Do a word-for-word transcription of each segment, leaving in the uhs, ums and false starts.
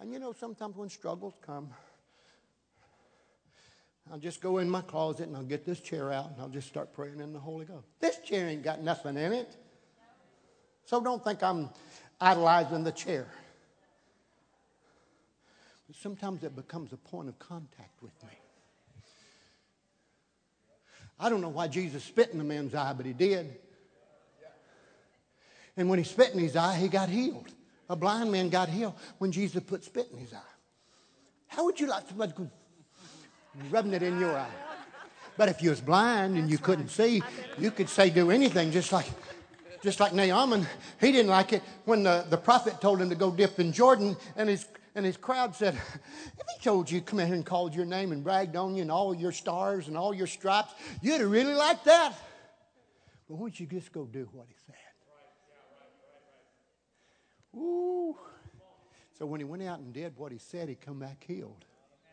And you know, sometimes when struggles come, I'll just go in my closet and I'll get this chair out and I'll just start praying in the Holy Ghost. This chair ain't got nothing in it. So don't think I'm idolizing the chair. But sometimes it becomes a point of contact with me. I don't know why Jesus spit in the man's eye, but he did. And when he spit in his eye, he got healed. A blind man got healed when Jesus put spit in his eye. How would you like somebody to rubbing it in your eye? But if you was blind and you couldn't see, you could say do anything, just like just like Naaman. He didn't like it when the, the prophet told him to go dip in Jordan, and his and his crowd said, if he told you, come here and called your name and bragged on you and all your stars and all your stripes, you'd have really liked that. But why don't you just go do what he said? Ooh. So when he went out and did what he said, he come back healed.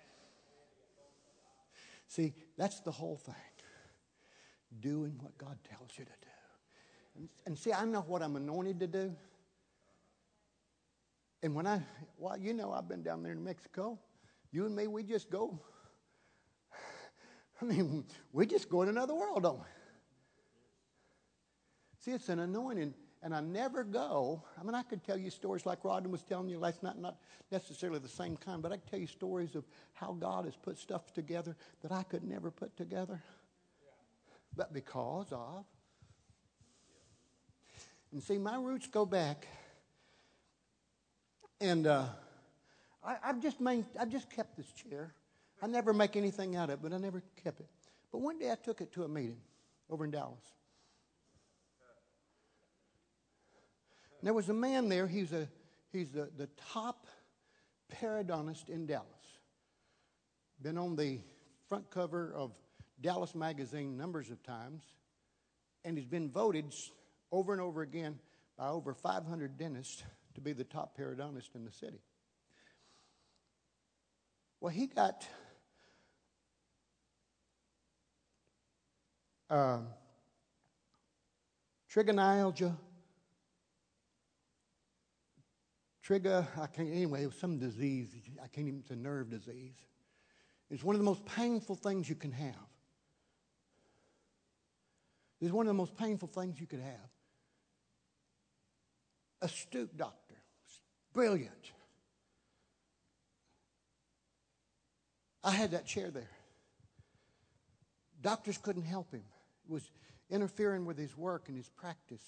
See, that's the whole thing. Doing what God tells you to do. And, and see, I know what I'm anointed to do. And when I, well, you know, I've been down there in Mexico. You and me, we just go. I mean, we just go in another world, don't we? See, it's an anointing. And I never go. I mean, I could tell you stories like Rodden was telling you last night, not necessarily the same kind, but I could tell you stories of how God has put stuff together that I could never put together. But because of. And see, my roots go back. And uh, I, I've just made, I've just kept this chair. I never make anything out of it, but I never kept it. But one day I took it to a meeting over in Dallas. And there was a man there. He's a he's the, the top periodontist in Dallas. Been on the front cover of Dallas Magazine numbers of times. And he's been voted over and over again by over five hundred dentists to be the top periodontist in the city. Well, he got uh, trigonalgia. Trigger, I can't, anyway, it was some disease. I can't even, it's a nerve disease. It's one of the most painful things you can have. It's one of the most painful things you could have. Astute doctor, brilliant. I had that chair there. Doctors couldn't help him. It was interfering with his work and his practice.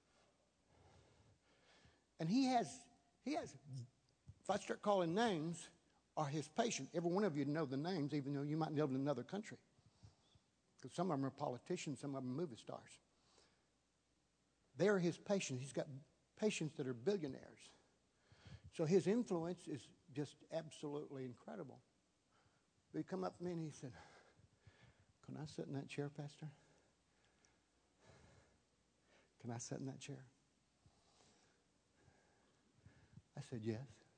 And he has... He has, if I start calling names, are his patients. Every one of you know the names, even though you might live in another country. Because some of them are politicians, some of them are movie stars. They are his patients. He's got patients that are billionaires. So his influence is just absolutely incredible. But he come up to me and he said, can I sit in that chair, Pastor? Can I sit in that chair? I said, yes.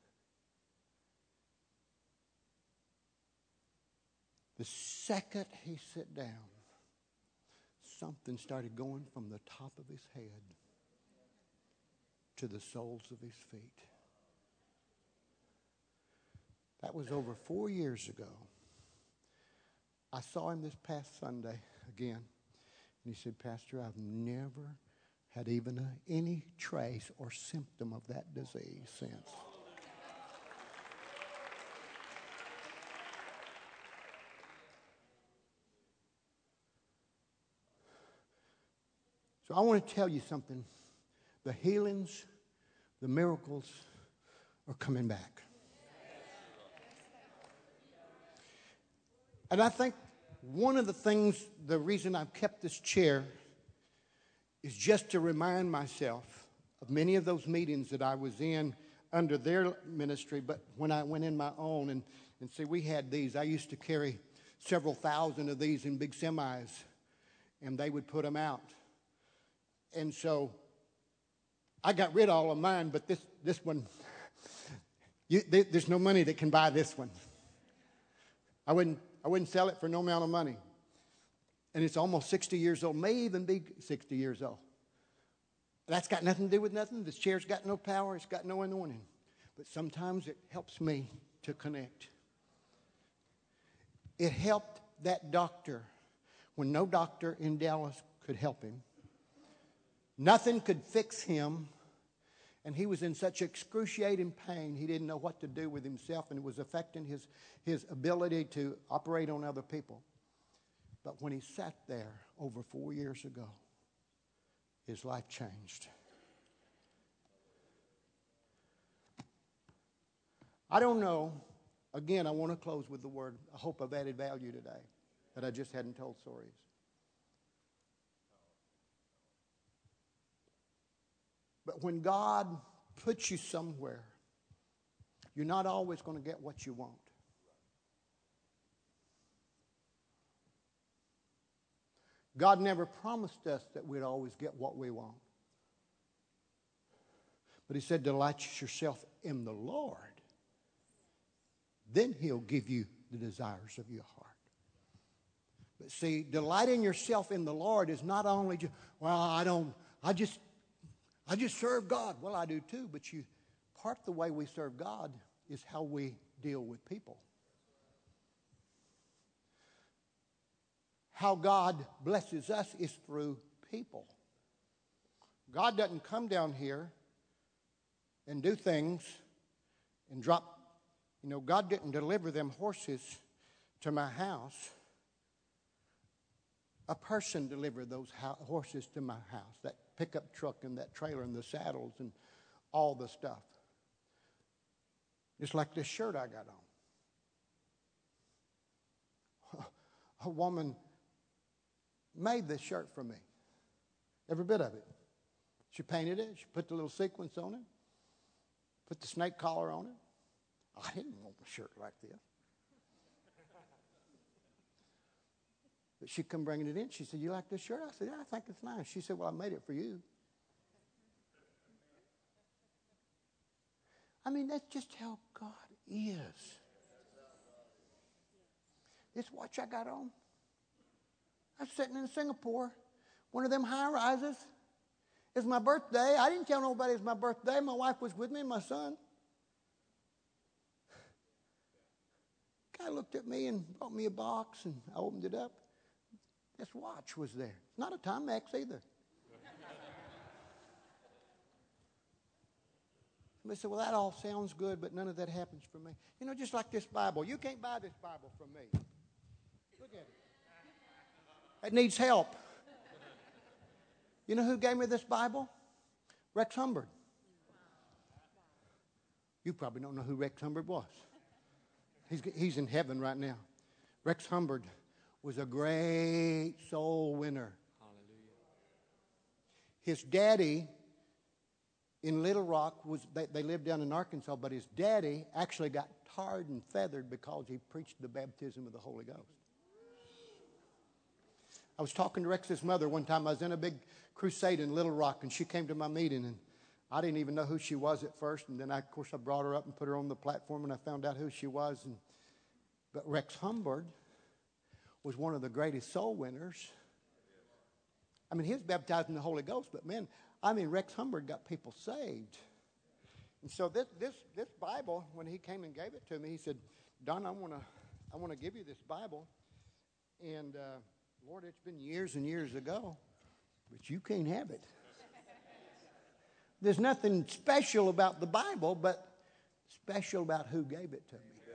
The second he sat down, something started going from the top of his head to the soles of his feet. That was over four years ago. I saw him this past Sunday again. And he said, Pastor, I've never had even a, any trace or symptom of that disease since. So I want to tell you something. The healings, the miracles are coming back. And I think one of the things, the reason I've kept this chair is just to remind myself of many of those meetings that I was in under their ministry, but when I went in my own, and, and see, we had these. I used to carry several thousand of these in big semis, and they would put them out. And so I got rid of all of mine, but this, this one, you, there, there's no money that can buy this one. I wouldn't, I wouldn't sell it for no amount of money. And it's almost sixty years old, may even be sixty years old. That's got nothing to do with nothing. This chair's got no power. It's got no anointing. But sometimes it helps me to connect. It helped that doctor when no doctor in Dallas could help him. Nothing could fix him. And he was in such excruciating pain, he didn't know what to do with himself, and it was affecting his, his ability to operate on other people. But when he sat there over four years ago, his life changed. I don't know. Again, I want to close with the word. I hope I've added value today, that I just hadn't told stories. But when God puts you somewhere, you're not always going to get what you want. God never promised us that we'd always get what we want. But he said, delight yourself in the Lord. Then he'll give you the desires of your heart. But see, delighting yourself in the Lord is not only just, well, I don't, I just, I just serve God. Well, I do too, but you, part of the way we serve God is how we deal with people. How God blesses us is through people. God doesn't come down here and do things and drop, you know, God didn't deliver them horses to my house. A person delivered those horses to my house, that pickup truck and that trailer and the saddles and all the stuff. Just like this shirt I got on. A woman made this shirt for me. Every bit of it. She painted it. She put the little sequins on it. Put the snake collar on it. I didn't want a shirt like this. But she come bringing it in. She said, you like this shirt? I said, yeah, I think it's nice. She said, well, I made it for you. I mean, that's just how God is. This watch I got on, I was sitting in Singapore, one of them high rises. It's my birthday. I didn't tell nobody it's my birthday. My wife was with me and my son. Guy looked at me and brought me a box, and I opened it up. This watch was there. It's not a Timex either. Somebody said, well, that all sounds good, but none of that happens for me. You know, just like this Bible. You can't buy this Bible from me. Look at it. It needs help. You know who gave me this Bible? Rex Humbard. You probably don't know who Rex Humbard was. He's, he's in heaven right now. Rex Humbard was a great soul winner. Hallelujah. His daddy in Little Rock, was they, they lived down in Arkansas, but his daddy actually got tarred and feathered because he preached the baptism of the Holy Ghost. I was talking to Rex's mother one time. I was in a big crusade in Little Rock, and she came to my meeting, and I didn't even know who she was at first. And then, I, of course, I brought her up and put her on the platform, and I found out who she was. And, but Rex Humbard was one of the greatest soul winners. I mean, he was baptized in the Holy Ghost, but, man, I mean, Rex Humbard got people saved. And so this this this Bible, when he came and gave it to me, he said, Don, I want to I want to give you this Bible. And, uh, Lord, it's been years and years ago, but you can't have it. There's nothing special about the Bible, but special about who gave it to me.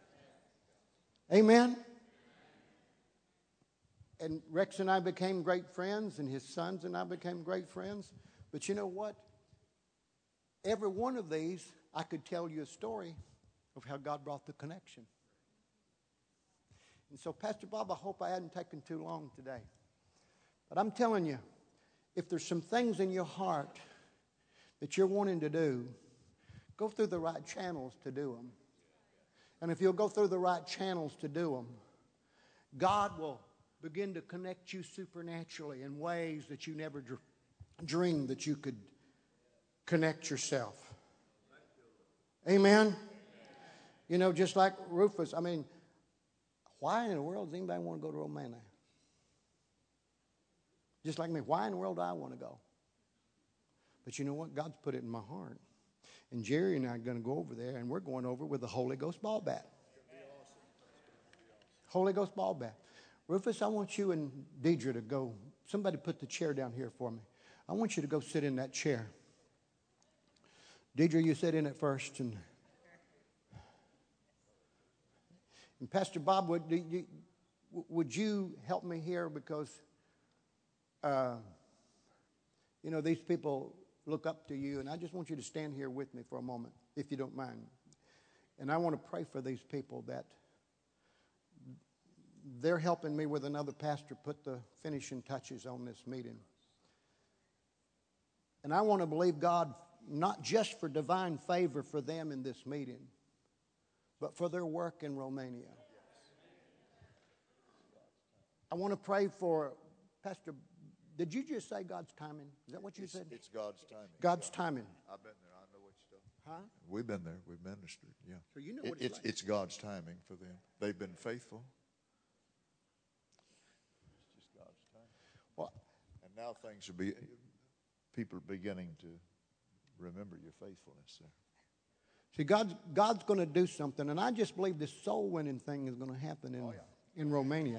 Amen? And Rex and I became great friends, and his sons and I became great friends. But you know what? Every one of these, I could tell you a story of how God brought the connection. And so, Pastor Bob, I hope I hadn't taken too long today. But I'm telling you, if there's some things in your heart that you're wanting to do, go through the right channels to do them. And if you'll go through the right channels to do them, God will begin to connect you supernaturally in ways that you never dr- dreamed that you could connect yourself. Amen? You know, just like Rufus, I mean, why in the world does anybody want to go to Romania? Just like me, why in the world do I want to go? But you know what? God's put it in my heart. And Jerry and I are going to go over there, and we're going over with the Holy Ghost ball bat. Holy Ghost ball bat. Rufus, I want you and Deidre to go. Somebody put the chair down here for me. I want you to go sit in that chair. Deidre, you sit in it first. And, and Pastor Bob, would you, would you help me here? Because, uh, you know, these people look up to you. And I just want you to stand here with me for a moment, if you don't mind. And I want to pray for these people that they're helping me with another pastor put the finishing touches on this meeting. And I want to believe God not just for divine favor for them in this meeting, but for their work in Romania. I want to pray for Pastor. Did you just say God's timing? Is that what you it's, said? It's God's timing. God's timing. I've been there. I know what you're talking about. Huh? We've been there. We've ministered. Yeah. So you know it, what it's, it's like. It's God's timing for them. They've been faithful. It's just God's timing. Well, and now things are be people are beginning to remember your faithfulness there. See, God's God's going to do something, and I just believe this soul winning thing is going to happen in oh, yeah. in Romania.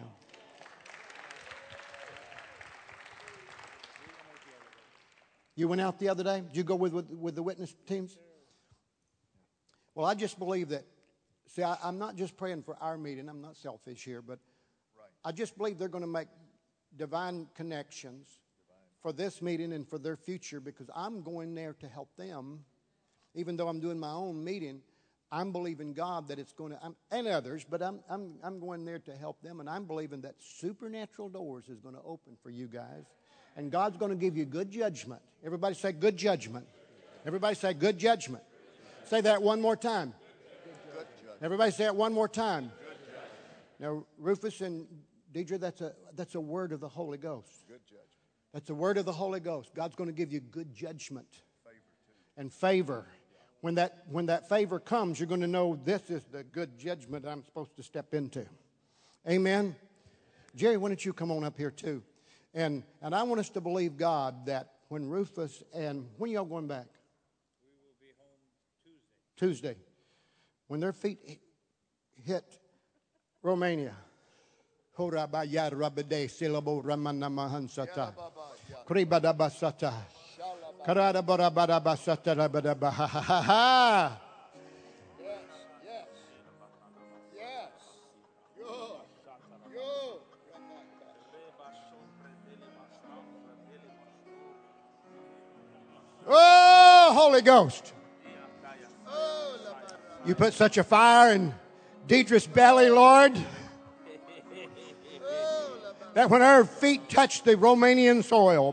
You went out the other day? Did you go with, with, with the witness teams? Well, I just believe that, see, I, I'm not just praying for our meeting. I'm not selfish here, but right. I just believe they're going to make divine connections divine. for this meeting and for their future, because I'm going there to help them. Even though I'm doing my own meeting, I'm believing God that it's going to, I'm, and others, but I'm, I'm, I'm going there to help them, and I'm believing that supernatural doors is going to open for you guys. And God's going to give you good judgment. Everybody say good judgment. Everybody say good judgment. Say that one more time. Everybody say it one more time. Now, Rufus and Deidre, that's a, that's a word of the Holy Ghost. Good judgment. That's a word of the Holy Ghost. God's going to give you good judgment and favor. When that, when that favor comes, you're going to know this is the good judgment I'm supposed to step into. Amen. Jerry, why don't you come on up here too? And and I want us to believe God that when Rufus and when y'all going back? We will be home Tuesday. Tuesday. When their feet hit Romania. Yes, yes, yes. Good, good. Oh, Holy Ghost. You put such a fire in Deidre's belly, Lord, that when her feet touch the Romanian soil,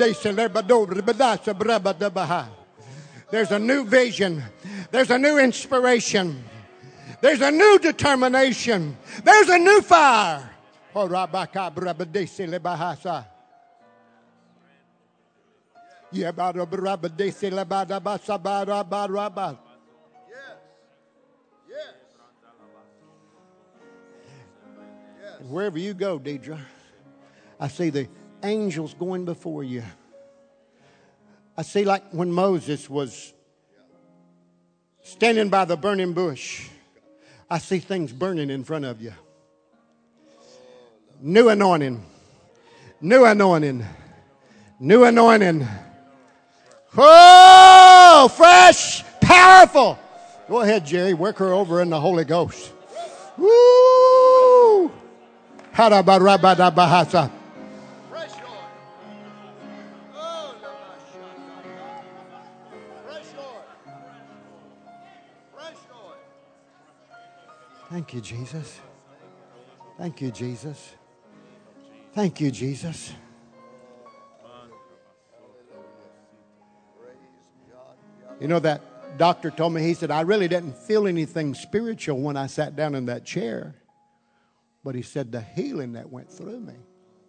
there's a new vision. There's a new inspiration. There's a new determination. There's a new fire. Yes. Yes. And wherever you go, Deidre, I see the angels going before you. I see like when Moses was standing by the burning bush. I see things burning in front of you. New anointing. New anointing. New anointing. Oh, fresh, powerful. Go ahead, Jerry. Work her over in the Holy Ghost. Woo! Harabarabadabahasa. Fresh oil. Oh, fresh oil. Fresh oil. Thank you, Jesus. Thank you, Jesus. Thank you, Jesus. You know, that doctor told me, he said, I really didn't feel anything spiritual when I sat down in that chair. But he said the healing that went through me.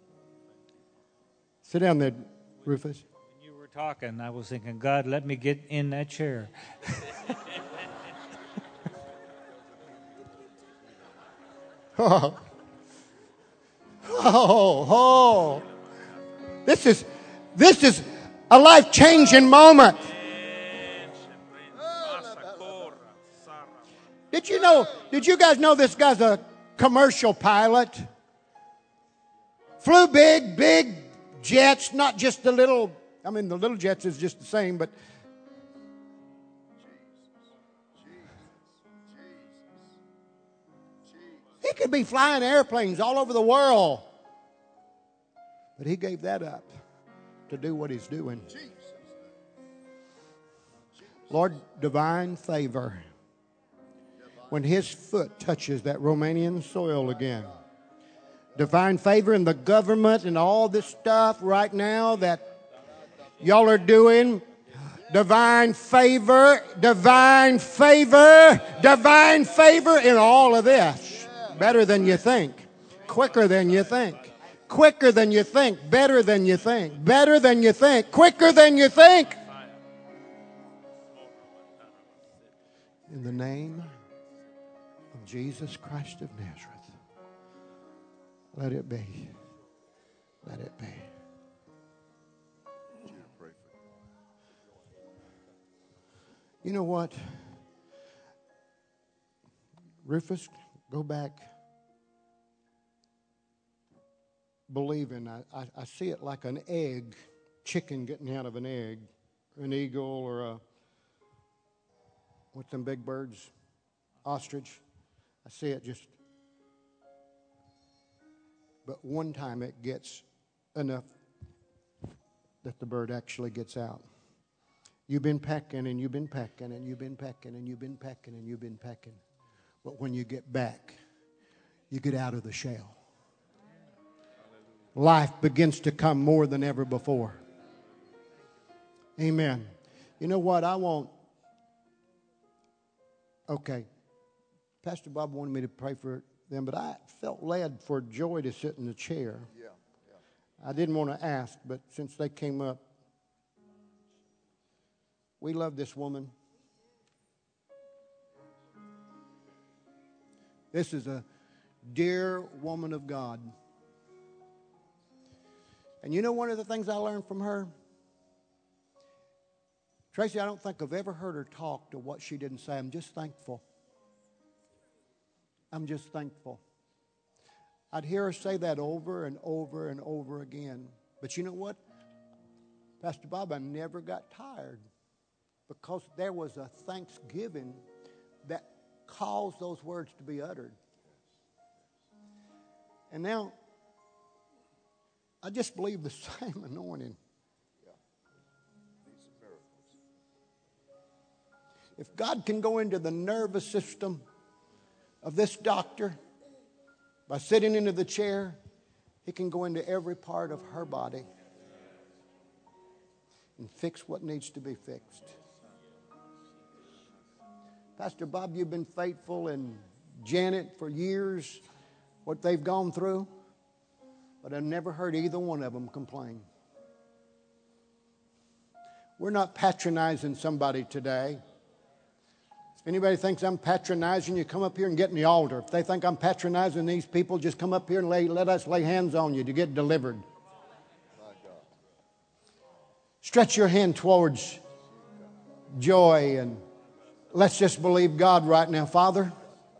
Sit down there, Rufus. When you were talking, I was thinking, God, let me get in that chair. Oh. Oh, oh. This is, this is a life-changing moment. Did you know, did you guys know this guy's a commercial pilot? Flew big, big jets, not just the little, I mean, the little jets is just the same, but he could be flying airplanes all over the world. But he gave that up to do what he's doing. Lord, divine favor. When his foot touches that Romanian soil again. Divine favor in the government and all this stuff right now that y'all are doing. Divine favor, divine favor, divine favor in all of this. Better than you think. Quicker than you think. Quicker than you think. Better than you think. Better than you think. Quicker than you think. In the name of Jesus Christ of Nazareth. Let it be. Let it be. You know what? Rufus, go back. Believing. I, I, I see it like an egg, chicken getting out of an egg, an eagle or a, what's them big birds? Ostrich. I see it just, but one time it gets enough that the bird actually gets out. You've been pecking and you've been pecking and you've been pecking and you've been pecking and you've been pecking. But when you get back, you get out of the shell. Life begins to come more than ever before. Amen. You know what? I want, okay, Pastor Bob wanted me to pray for them, but I felt led for Joy to sit in the chair. Yeah, yeah. I didn't want to ask, but since they came up, we love this woman. This is a dear woman of God. And you know one of the things I learned from her? Tracy, I don't think I've ever heard her talk to what she didn't say. I'm just thankful. I'm just thankful. I'd hear her say that over and over and over again. But you know what? Pastor Bob, I never got tired because there was a thanksgiving that caused those words to be uttered. And now, I just believe the same anointing. If God can go into the nervous system of this doctor by sitting into the chair, He can go into every part of her body and fix what needs to be fixed. Pastor Bob, you've been faithful, and Janet for years, what they've gone through, but I've never heard either one of them complain. We're not patronizing somebody today. If anybody thinks I'm patronizing you, come up here and get in the altar. If they think I'm patronizing these people, just come up here and lay, let us lay hands on you to get delivered. Stretch your hand towards Joy and let's just believe God right now. Father,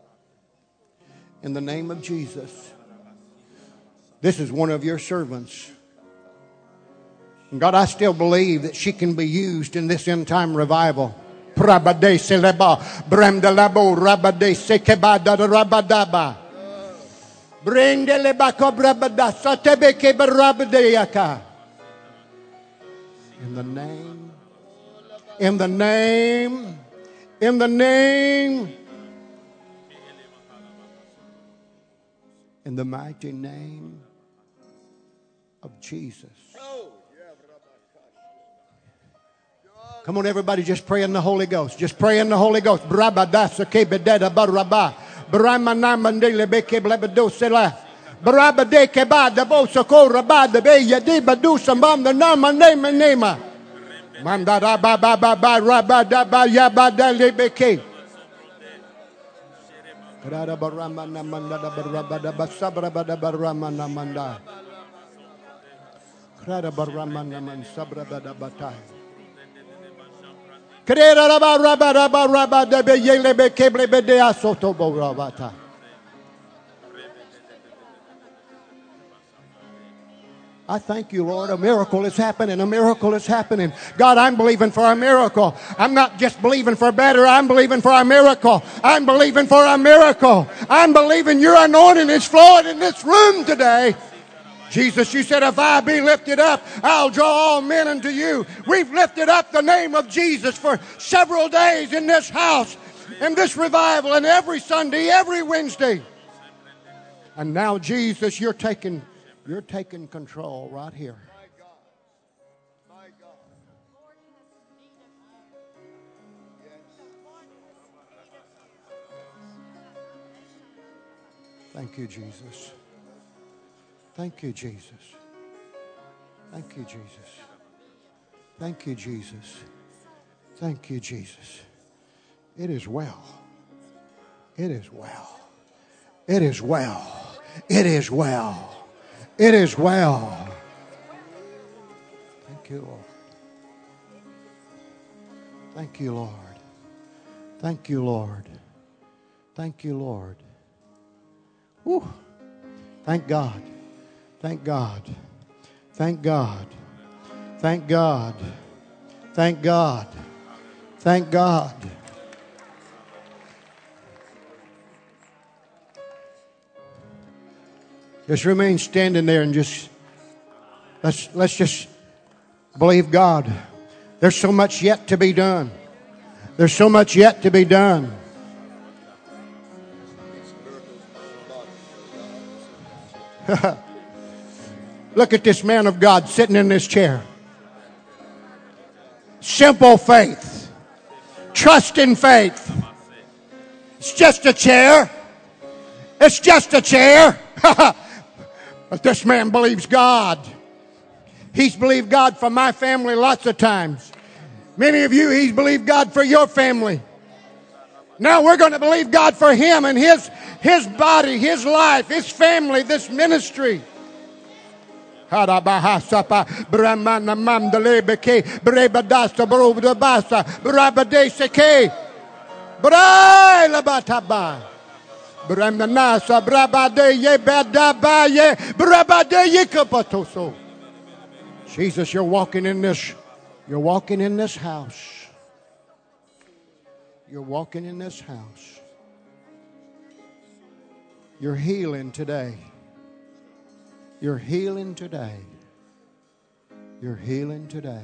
in the name of Jesus, this is one of your servants. And God, I still believe that she can be used in this end time revival. Rabade seleba, bremdelabo, rabade sekebada, rabadaba. Brendeleba kobrabada, satebeke barabadeyaka. In the name, in the name, in the name, in the mighty name of Jesus. Come on, everybody, just pray in the Holy Ghost. Just pray in the Holy Ghost. Brabadasa kebededa baraba. Bramanamandele beke blebedosela. Brabade kebada bosoko rabada be yadi badusa mam the nama name name. Mandara baba baba rabada ba yabada lebeke. Krada baramana mandada barabada basabra bada baramana manda. Krada baramana man sabra bada batai. I thank you, Lord. A miracle is happening. A miracle is happening. God, I'm believing for a miracle. I'm not just believing for better. I'm believing for a miracle. I'm believing for a miracle. I'm believing your anointing is flowing in this room today. Jesus, you said, if I be lifted up, I'll draw all men unto you. We've lifted up the name of Jesus for several days in this house, in this revival, and every Sunday, every Wednesday. And now, Jesus, you're taking, you're taking control right here. Thank you, Jesus. Thank you, Jesus. Thank you, Jesus. Thank you, Jesus. Thank you, Jesus. It is well. It is well. It is well. It is well. It is well. Thank you, Lord. Thank you, Lord. Thank you, Lord. Thank you, Lord. Woo. Thank God. Thank God. Thank God. Thank God. Thank God. Thank God. Just remain standing there and just let's let's just believe God. There's so much yet to be done. There's so much yet to be done. Look at this man of God sitting in this chair. Simple faith. Trust in faith. It's just a chair. It's just a chair. But this man believes God. He's believed God for my family lots of times. Many of you, he's believed God for your family. Now we're going to believe God for him and his, his body, his life, his family, this ministry. Jesus, you're walking in this, you're walking in this house. You're walking in this house. You're healing today. You're healing today. You're healing today.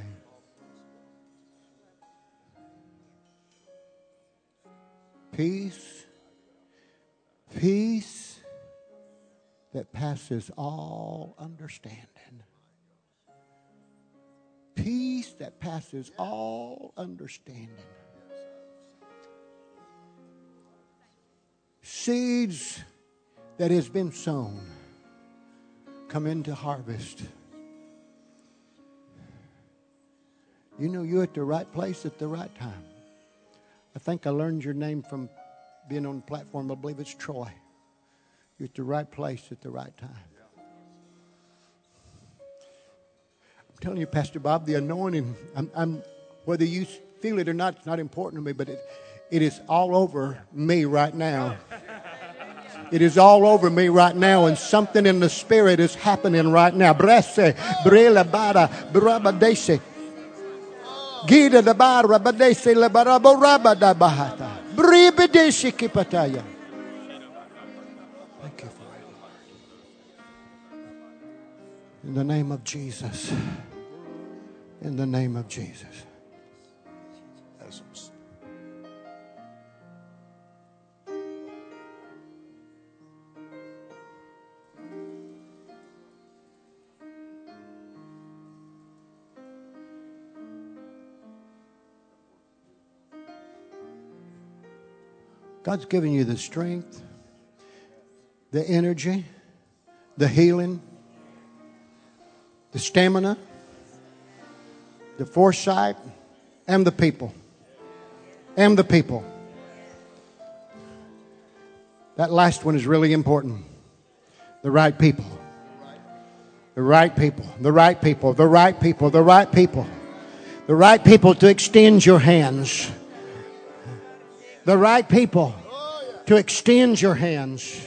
Peace. Peace that passes all understanding. Peace that passes all understanding. Seeds that has been sown come into harvest. You know you're at the right place at the right time. I think I learned your name from being on the platform. I believe it's Troy. You're at the right place at the right time. I'm telling you, Pastor Bob, the anointing, I'm, I'm, whether you feel it or not, it's not important to me, but it, it is all over me right now. It is all over me right now, and something in the spirit is happening right now. Brese, brela bara, brabadese. Gida da bara, badese, la barabo rabada bahata. Bribedese kipataya. Thank you for it, Lord. In the name of Jesus. In the name of Jesus. God's given you the strength, the energy, the healing, the stamina, the foresight, and the people. And the people. That last one is really important. The right people. The right people. The right people. The right people. The right people. The right people to extend your hands. The right people to extend your hands.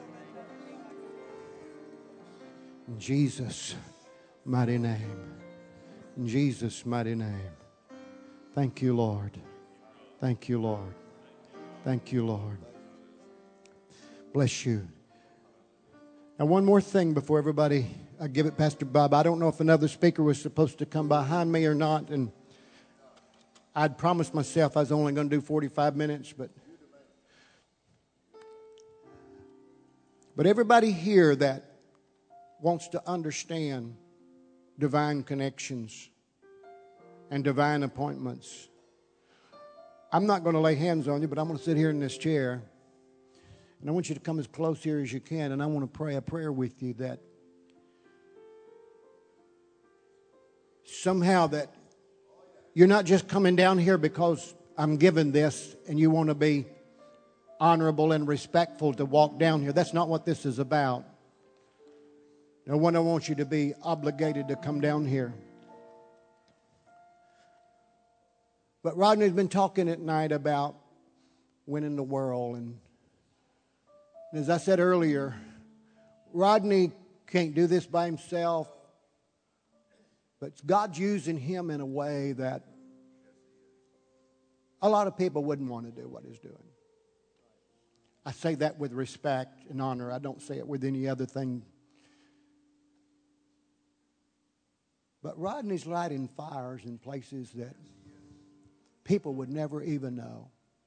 In Jesus' mighty name. In Jesus' mighty name. Thank you, Lord. Thank you, Lord. Thank you, Lord. Bless you. Now, one more thing before everybody, I give it Pastor Bob. I don't know if another speaker was supposed to come behind me or not, and I'd promised myself I was only going to do forty-five minutes, but but everybody here that wants to understand divine connections and divine appointments, I'm not going to lay hands on you, but I'm going to sit here in this chair. And I want you to come as close here as you can. And I want to pray a prayer with you that somehow that you're not just coming down here because I'm given this and you want to be honorable and respectful to walk down here. That's not what this is about. No one, I want you to be obligated to come down here. But Rodney's been talking at night about winning the world. And as I said earlier, Rodney can't do this by himself. But God's using him in a way that a lot of people wouldn't want to do what he's doing. I say that with respect and honor. I don't say it with any other thing. But Rodney's lighting fires in places that people would never even know.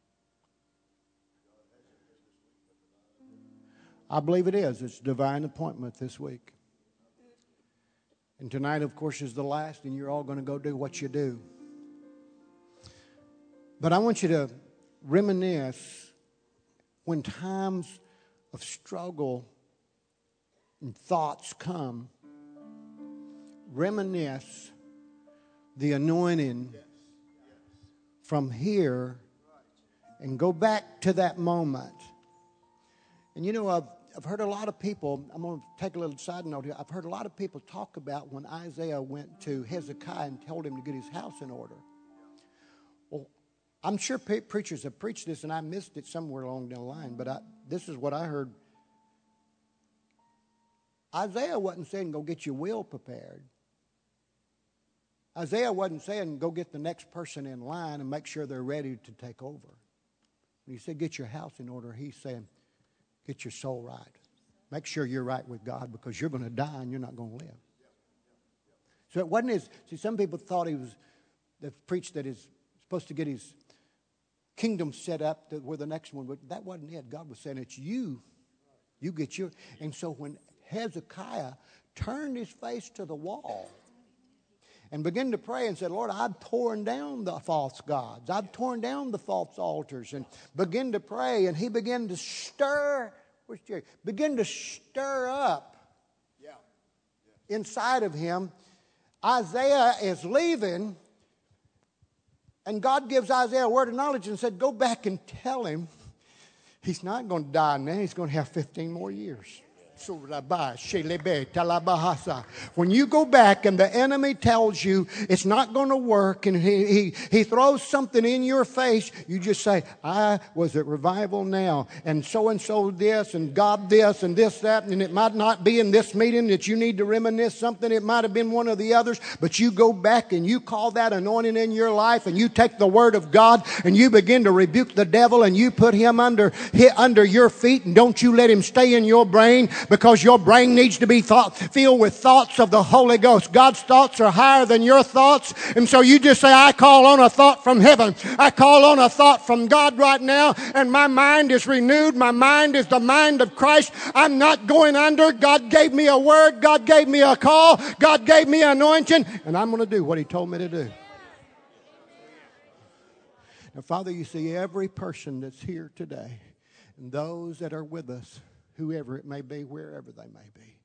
I believe it is. It's a divine appointment this week. And tonight, of course, is the last, and you're all going to go do what you do. But I want you to reminisce when times of struggle and thoughts come. Reminisce the anointing from here and go back to that moment. And you know, I've, I've heard a lot of people, I'm going to take a little side note here. I've heard a lot of people talk about when Isaiah went to Hezekiah and told him to get his house in order. Well, I'm sure pre- preachers have preached this and I missed it somewhere along the line, but I, this is what I heard. Isaiah wasn't saying go get your will prepared. Isaiah wasn't saying go get the next person in line and make sure they're ready to take over. When he said get your house in order, he's saying get your soul right. Make sure you're right with God because you're going to die and you're not going to live. So it wasn't his, see, some people thought he was, they preached that he's supposed to get his kingdom set up to where the next one would. That wasn't it. God was saying it's you. You get your, and so when Hezekiah turned his face to the wall and began to pray and said, Lord, I've torn down the false gods. I've torn down the false altars. And began to pray. And he began to stir. Where's Jerry? Begin to stir up yeah. Yeah. inside of him. Isaiah is leaving. And God gives Isaiah a word of knowledge and said, go back and tell him he's not going to die now. He's going to have fifteen more years. When you go back and the enemy tells you it's not going to work and he, he, he throws something in your face, you just say, I was at revival now and so-and-so this and God this and this, that, and it might not be in this meeting that you need to reminisce something. It might have been one of the others, but you go back and you call that anointing in your life and you take the word of God and you begin to rebuke the devil and you put him under, under your feet and don't you let him stay in your brain. Because your brain needs to be thought, filled with thoughts of the Holy Ghost. God's thoughts are higher than your thoughts. And so you just say, I call on a thought from heaven. I call on a thought from God right now. And my mind is renewed. My mind is the mind of Christ. I'm not going under. God gave me a word. God gave me a call. God gave me anointing. And I'm going to do what He told me to do. Now, Father, you see every person that's here today and those that are with us, whoever it may be, wherever they may be.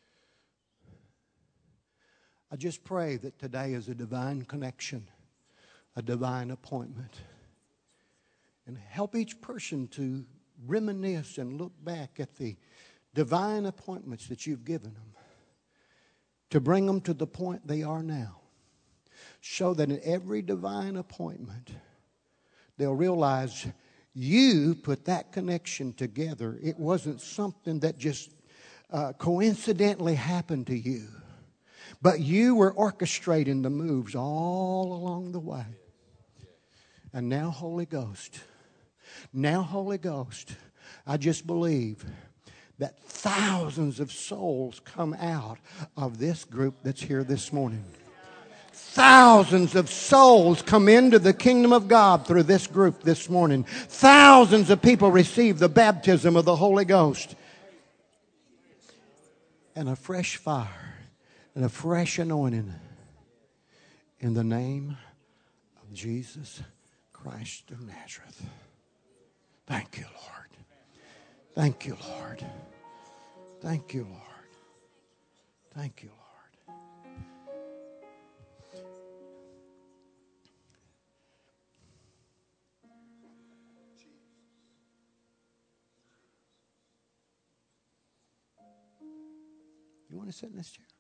I just pray that today is a divine connection, a divine appointment. And help each person to reminisce and look back at the divine appointments that you've given them to bring them to the point they are now. so that in every divine appointment, they'll realize you put that connection together. It wasn't something that just uh, coincidentally happened to you, but you were orchestrating the moves all along the way. And now, Holy Ghost, now, Holy Ghost, I just believe that thousands of souls come out of this group that's here this morning. Thousands of souls come into the kingdom of God through this group this morning. Thousands of people receive the baptism of the Holy Ghost. And a fresh fire and a fresh anointing in the name of Jesus Christ of Nazareth. Thank you, Lord. Thank you, Lord. Thank you, Lord. Thank you, Lord. You want to sit in this chair?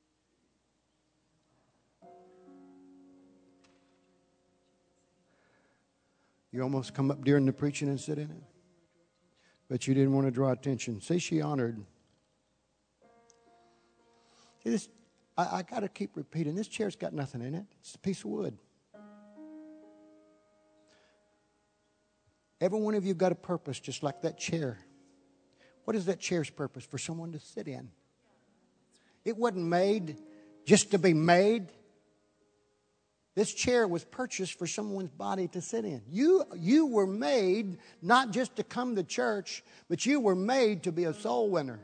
You almost come up during the preaching and sit in it, but you didn't want to draw attention. See, she honored. See, this, I, I got to keep repeating. This chair's got nothing in it. It's a piece of wood. Every one of you got a purpose, just like that chair. What is that chair's purpose? For someone to sit in. It wasn't made just to be made. This chair was purchased for someone's body to sit in. You, you were made not just to come to church, but you were made to be a soul winner.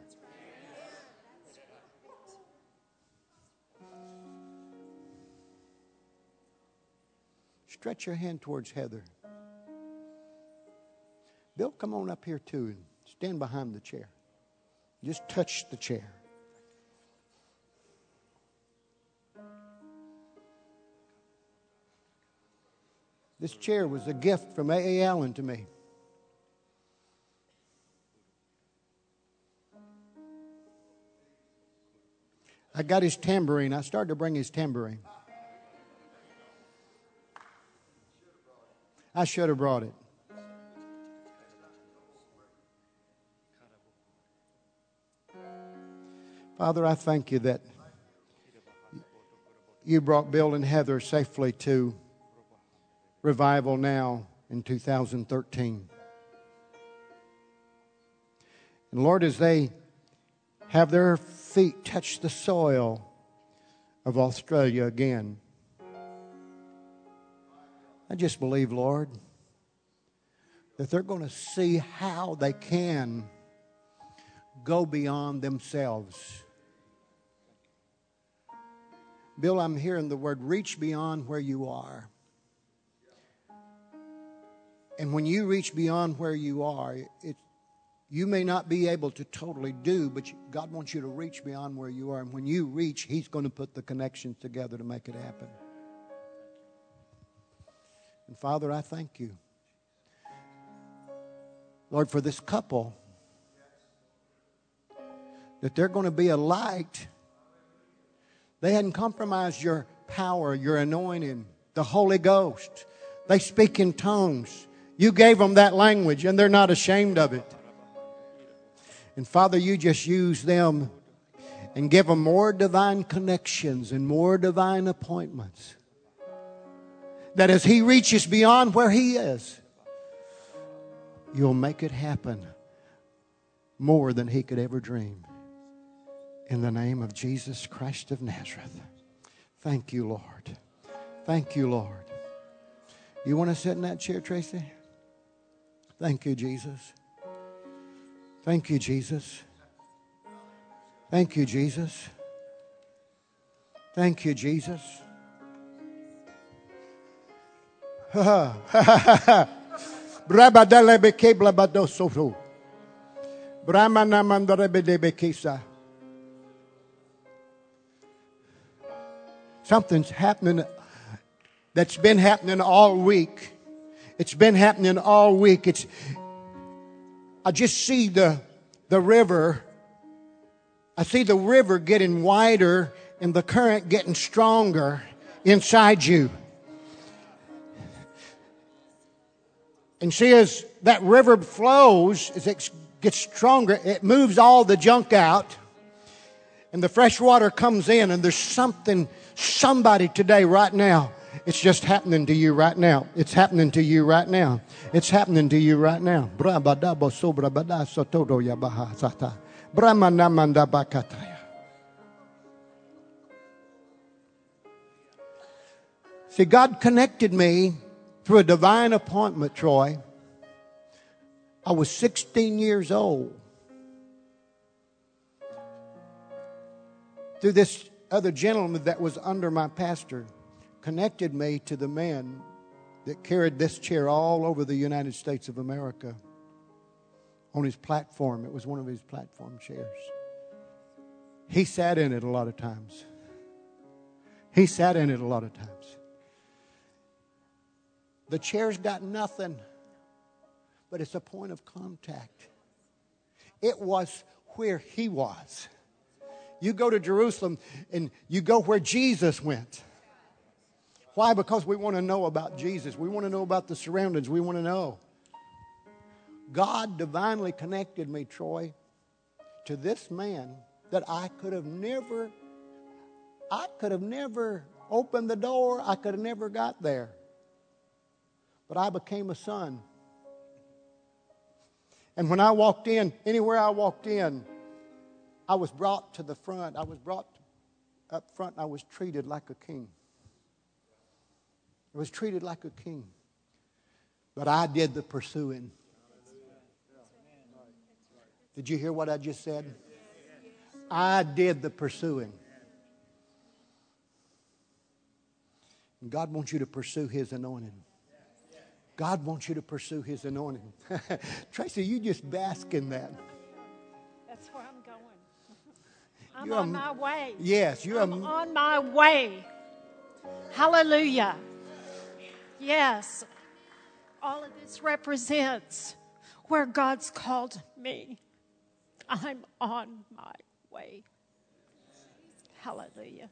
Stretch your hand towards Heather. Bill, come on up here too and stand behind the chair. Just touch the chair. This chair was a gift from A A. Allen to me. I got his tambourine. I started to bring his tambourine. I should have brought it. Father, I thank you that you brought Bill and Heather safely to Revival Now in two thousand thirteen. And Lord, as they have their feet touch the soil of Australia again, I just believe, Lord, that they're going to see how they can go beyond themselves. Bill, I'm hearing the word reach beyond where you are. And when you reach beyond where you are, it, you may not be able to totally do, but God wants you to reach beyond where you are. And when you reach, He's going to put the connections together to make it happen. And Father, I thank you, Lord, for this couple, that they're going to be a light. They hadn't compromised your power, your anointing, the Holy Ghost. They speak in tongues. You gave them that language, and they're not ashamed of it. And Father, you just use them and give them more divine connections and more divine appointments. That as He reaches beyond where He is, you'll make it happen more than he could ever dream. In the name of Jesus Christ of Nazareth. Thank you, Lord. Thank you, Lord. You want to sit in that chair, Tracy? Thank you, Jesus. Thank you, Jesus. Thank you, Jesus. Thank you, Jesus. Ha ha. Something's happening that's been happening all week. It's been happening all week. It's I just see the the river. I see the river getting wider and the current getting stronger. inside you. And see, as that river flows, as it gets stronger, it moves all the junk out. And the fresh water comes in. And there's something, somebody today, right now, it's just happening to you right now. It's happening to you right now. It's happening to you right now. See, God connected me through a divine appointment, Troy. I was sixteen years old. Through this other gentleman that was under my pastor, connected me to the man that carried this chair all over the United States of America on his platform. It was one of his platform chairs. He sat in it a lot of times. He sat in it a lot of times. The chair's got nothing, but it's a point of contact. It was where he was. You go to Jerusalem and you go where Jesus went. Why? Because we want to know about Jesus. We want to know about the surroundings. We want to know. God divinely connected me, Troy, to this man that I could have never, I could have never opened the door. I could have never got there. But I became a son. And when I walked in, anywhere I walked in, I was brought to the front. I was brought up front and I was treated like a king. I was treated like a king. But I did the pursuing. Did you hear what I just said? I did the pursuing. And God wants you to pursue His anointing. God wants you to pursue His anointing. Tracy, you just bask in that. That's where I'm going. I'm You're on a, my way. Yes, you're I'm a, on my way. Hallelujah. Yes. All of this represents where God's called me. I'm on my way. Hallelujah.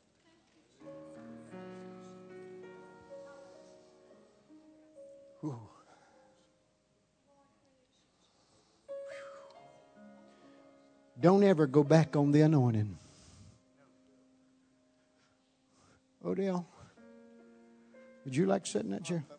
Ooh. Don't ever go back on the anointing. Odell, would you like to sit in that chair?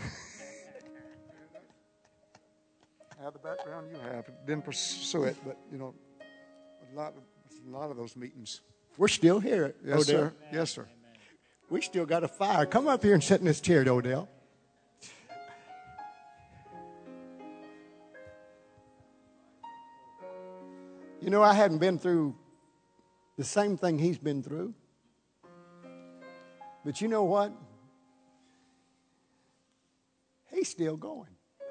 I have the background you have. Didn't pursue it, but, you know, a lot of, a lot of those meetings. We're still here, Yes, Odell. sir. Yes, sir. We still got a fire. Come up here and sit in this chair, Odell. You know, I hadn't been through the same thing he's been through. But you know what? He's still going.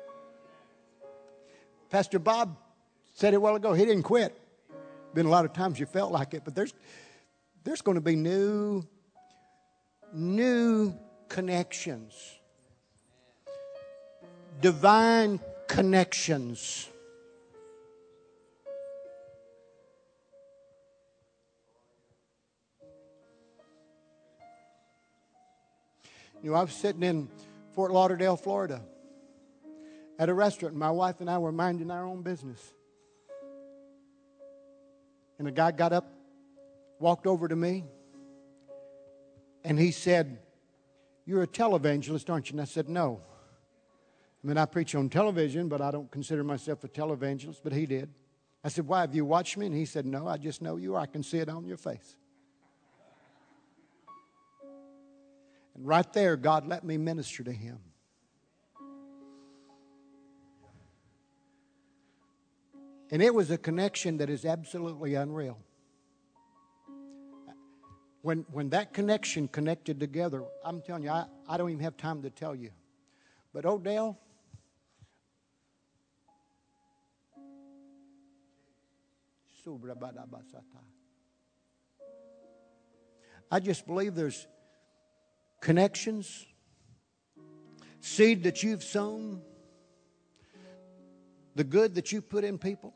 Pastor Bob said it a while ago. He didn't quit. Been a lot of times you felt like it, but there's there's going to be new, new connections. Divine connections. You know, I was sitting in Fort Lauderdale, Florida, at a restaurant. My wife and I were minding our own business. And a guy got up, walked over to me, and he said, "You're a televangelist, aren't you?" And I said, "No. I mean, I preach on television, but I don't consider myself a televangelist," but he did. I said, "Why, have you watched me?" And he said, "No, I just know you are. I can see it on your face." And right there, God let me minister to him. And it was a connection that is absolutely unreal. When, when that connection connected together, I'm telling you, I, I don't even have time to tell you. But Odell, I just believe there's connections, seed that you've sown, the good that you put in people.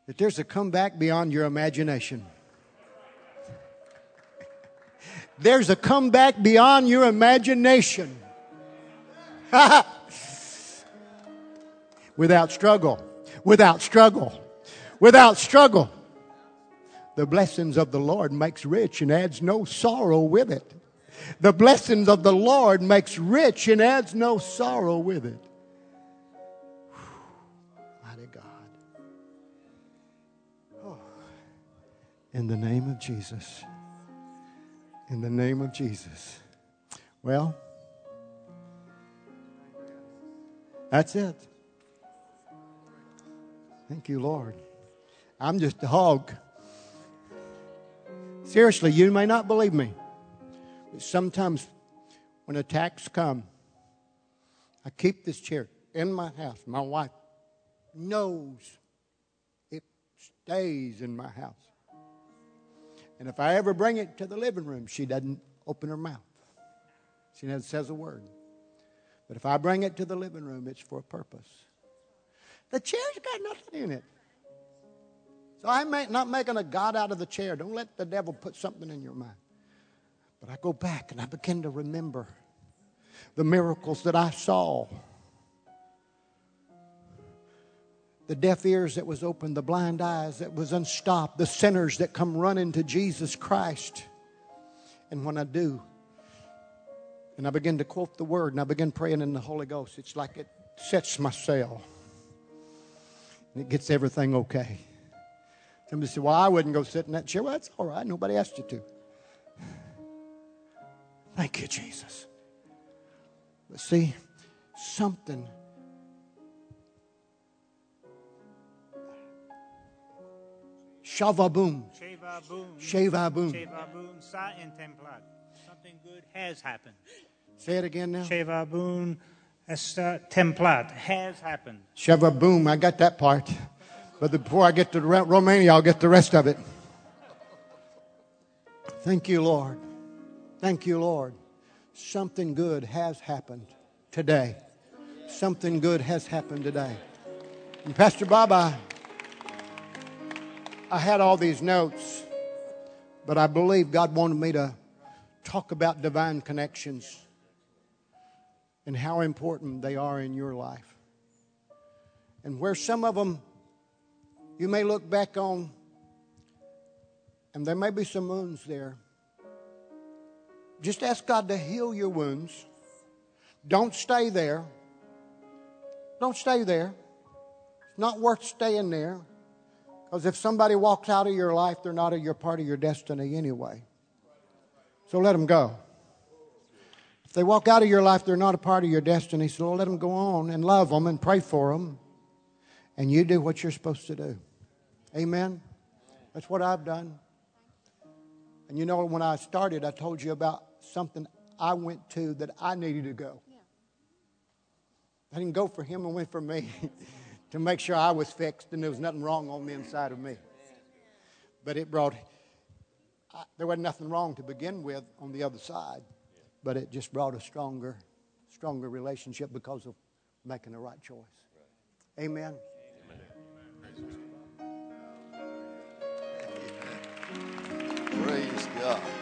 that there's a comeback beyond your imagination. There's a comeback beyond your imagination. Without struggle, without struggle, without struggle. The blessings of the Lord makes rich and adds no sorrow with it. The blessings of the Lord makes rich and adds no sorrow with it. Whew. Mighty God. Oh. In the name of Jesus. In the name of Jesus. Well, that's it. Thank you, Lord. I'm just a hog. Seriously, you may not believe me. But sometimes when attacks come, I keep this chair in my house. My wife knows it stays in my house. And if I ever bring it to the living room, she doesn't open her mouth. She never says a word. But if I bring it to the living room, it's for a purpose. The chair's got nothing in it. So I'm not making a God out of the chair. Don't let the devil put something in your mind. But I go back and I begin to remember the miracles that I saw. The deaf ears that was opened, the blind eyes that was unstopped, the sinners that come running to Jesus Christ. And when I do, and I begin to quote the word, and I begin praying in the Holy Ghost, it's like it sets my sail. And it gets everything okay. Somebody said, well, I wouldn't go sit in that chair. Well, that's all right. Nobody asked you to. Thank you, Jesus. But see, something Shavaboom. Shavaboom. Shavaboom. Shavaboom sa intemplat. Something good has happened. Say it again now. Shavaboom esta templat has happened. Shavaboom. I got that part. But before I get to Romania, I'll get the rest of it. Thank you, Lord. Thank you, Lord. Something good has happened today. Something good has happened today. And Pastor Bob, I, I had all these notes, but I believe God wanted me to talk about divine connections and how important they are in your life. And where some of them you may look back on, and there may be some wounds there. Just ask God to heal your wounds. Don't stay there. Don't stay there. It's not worth staying there. Because if somebody walks out of your life, they're not a your part of your destiny anyway. So let them go. If they walk out of your life, they're not a part of your destiny. So let them go on and love them and pray for them. And you do what you're supposed to do. Amen. That's what I've done. And you know, when I started, I told you about something I went to that I needed to go. I didn't go for him, I went for me to make sure I was fixed and there was nothing wrong on the inside of me. But it brought, I, there wasn't nothing wrong to begin with on the other side, but it just brought a stronger, stronger relationship because of making the right choice. Amen. Praise God.